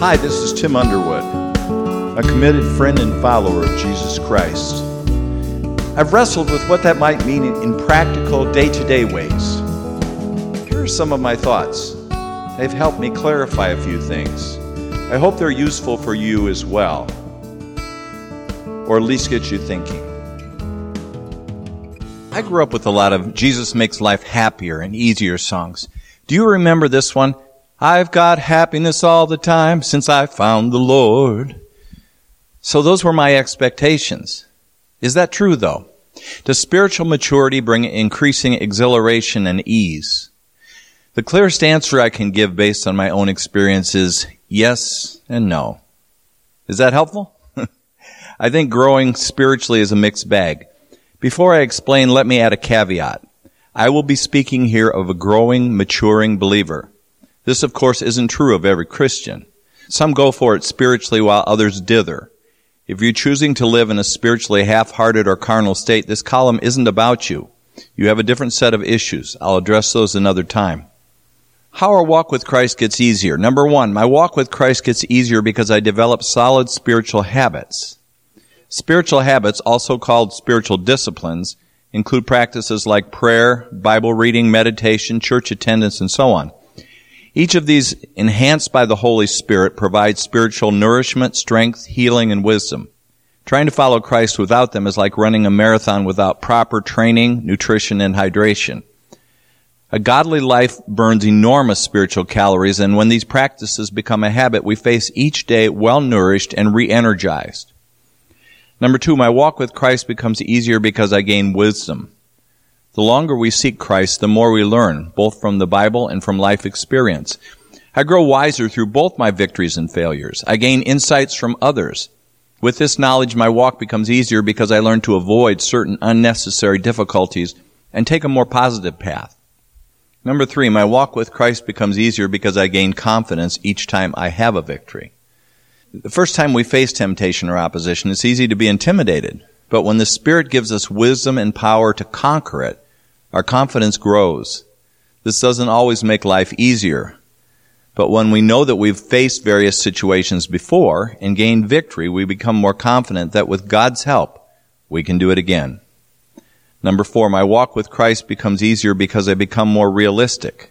Hi, this is Tim Underwood, a committed friend and follower of Jesus Christ. I've wrestled with what that might mean in practical, day-to-day ways. Here are some of my thoughts. They've helped me clarify a few things. I hope they're useful for you as well, or at least get you thinking. I grew up with a lot of Jesus Makes Life Happier and Easier songs. Do you remember this one? I've got happiness all the time since I found the Lord. So those were my expectations. Is that true, though? Does spiritual maturity bring increasing exhilaration and ease? The clearest answer I can give based on my own experience is yes and no. Is that helpful? I think growing spiritually is a mixed bag. Before I explain, let me add a caveat. I will be speaking here of a growing, maturing believer. This, of course, isn't true of every Christian. Some go for it spiritually while others dither. If you're choosing to live in a spiritually half-hearted or carnal state, this column isn't about you. You have a different set of issues. I'll address those another time. How our walk with Christ gets easier. Number one, my walk with Christ gets easier because I develop solid spiritual habits. Spiritual habits, also called spiritual disciplines, include practices like prayer, Bible reading, meditation, church attendance, and so on. Each of these, enhanced by the Holy Spirit, provides spiritual nourishment, strength, healing, and wisdom. Trying to follow Christ without them is like running a marathon without proper training, nutrition, and hydration. A godly life burns enormous spiritual calories, and when these practices become a habit, we face each day well-nourished and re-energized. Number two, my walk with Christ becomes easier because I gain wisdom. The longer we seek Christ, the more we learn, both from the Bible and from life experience. I grow wiser through both my victories and failures. I gain insights from others. With this knowledge, my walk becomes easier because I learn to avoid certain unnecessary difficulties and take a more positive path. Number three, my walk with Christ becomes easier because I gain confidence each time I have a victory. The first time we face temptation or opposition, it's easy to be intimidated. But when the Spirit gives us wisdom and power to conquer it, our confidence grows. This doesn't always make life easier. But when we know that we've faced various situations before and gained victory, we become more confident that with God's help, we can do it again. Number four, my walk with Christ becomes easier because I become more realistic.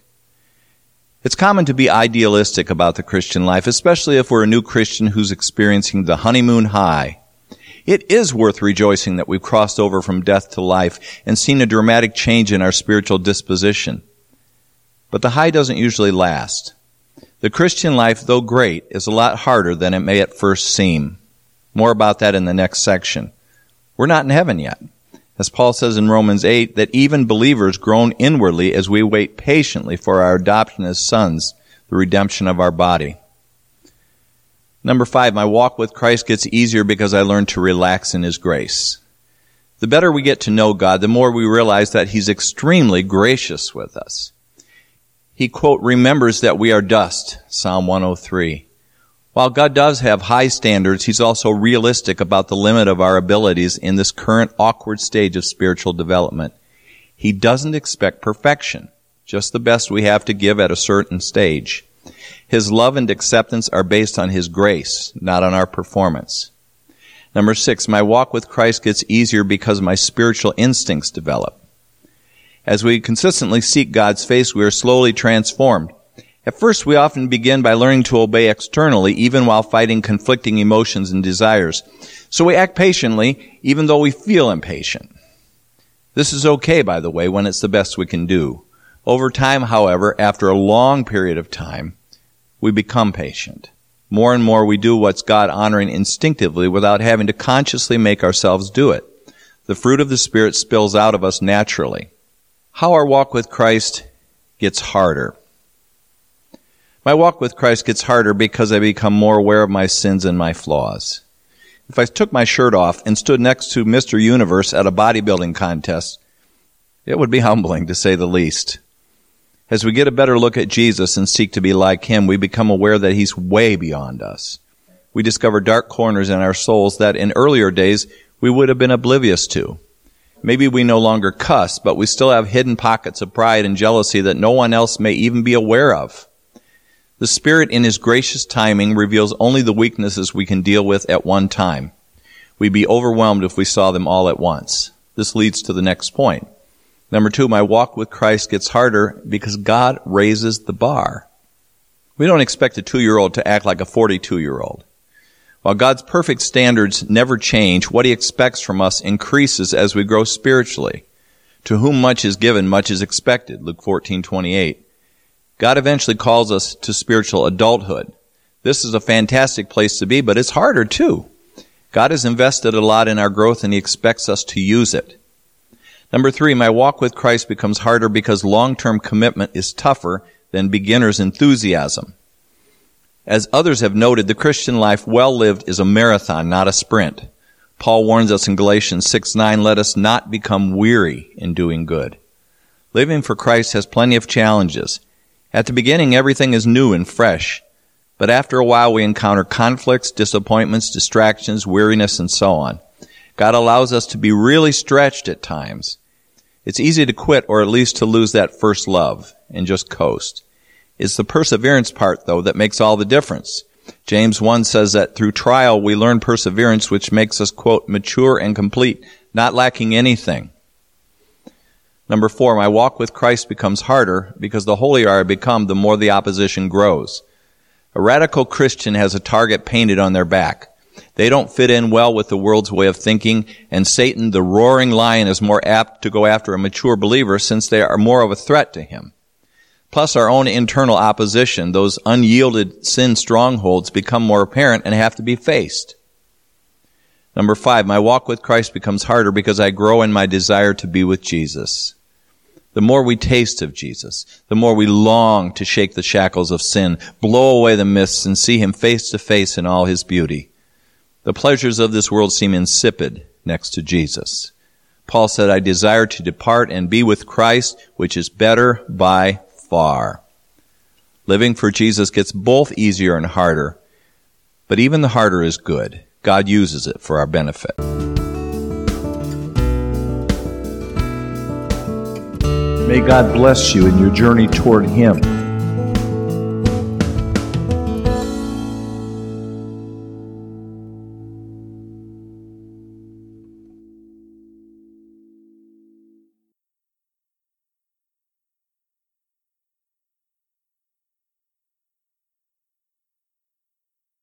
It's common to be idealistic about the Christian life, especially if we're a new Christian who's experiencing the honeymoon high. It is worth rejoicing that we've crossed over from death to life and seen a dramatic change in our spiritual disposition. But the high doesn't usually last. The Christian life, though great, is a lot harder than it may at first seem. More about that in the next section. We're not in heaven yet. As Paul says in Romans 8, that even believers groan inwardly as we wait patiently for our adoption as sons, the redemption of our body. Number five, my walk with Christ gets easier because I learn to relax in His grace. The better we get to know God, the more we realize that He's extremely gracious with us. He, quote, remembers that we are dust, Psalm 103. While God does have high standards, He's also realistic about the limit of our abilities in this current awkward stage of spiritual development. He doesn't expect perfection, just the best we have to give at a certain stage. His love and acceptance are based on His grace, not on our performance. Number six, my walk with Christ gets easier because my spiritual instincts develop. As we consistently seek God's face, we are slowly transformed. At first, we often begin by learning to obey externally, even while fighting conflicting emotions and desires. So we act patiently, even though we feel impatient. This is okay, by the way, when it's the best we can do. Over time, however, after a long period of time, we become patient. More and more we do what's God-honoring instinctively without having to consciously make ourselves do it. The fruit of the Spirit spills out of us naturally. How our walk with Christ gets harder. My walk with Christ gets harder because I become more aware of my sins and my flaws. If I took my shirt off and stood next to Mr. Universe at a bodybuilding contest, it would be humbling, to say the least. As we get a better look at Jesus and seek to be like Him, we become aware that He's way beyond us. We discover dark corners in our souls that in earlier days we would have been oblivious to. Maybe we no longer cuss, but we still have hidden pockets of pride and jealousy that no one else may even be aware of. The Spirit, in His gracious timing, reveals only the weaknesses we can deal with at one time. We'd be overwhelmed if we saw them all at once. This leads to the next point. Number 2, my walk with Christ gets harder because God raises the bar. We don't expect a 2-year-old to act like a 42-year-old. While God's perfect standards never change, what He expects from us increases as we grow spiritually. To whom much is given, much is expected, Luke 14:28. God eventually calls us to spiritual adulthood. This is a fantastic place to be, but it's harder too. God has invested a lot in our growth and He expects us to use it. Number 3, my walk with Christ becomes harder because long-term commitment is tougher than beginner's enthusiasm. As others have noted, the Christian life well lived is a marathon, not a sprint. Paul warns us in Galatians 6:9, let us not become weary in doing good. Living for Christ has plenty of challenges. At the beginning, everything is new and fresh. But after a while, we encounter conflicts, disappointments, distractions, weariness, and so on. God allows us to be really stretched at times. It's easy to quit or at least to lose that first love and just coast. It's the perseverance part, though, that makes all the difference. James 1 says that through trial we learn perseverance, which makes us, quote, mature and complete, not lacking anything. Number 4, my walk with Christ becomes harder because the holier I become, the more the opposition grows. A radical Christian has a target painted on their back. They don't fit in well with the world's way of thinking, and Satan, the roaring lion, is more apt to go after a mature believer since they are more of a threat to him. Plus, our own internal opposition, those unyielded sin strongholds, become more apparent and have to be faced. Number 5, my walk with Christ becomes harder because I grow in my desire to be with Jesus. The more we taste of Jesus, the more we long to shake the shackles of sin, blow away the mists, and see Him face to face in all His beauty. The pleasures of this world seem insipid next to Jesus. Paul said, I desire to depart and be with Christ, which is better by far. Living for Jesus gets both easier and harder, but even the harder is good. God uses it for our benefit. May God bless you in your journey toward Him.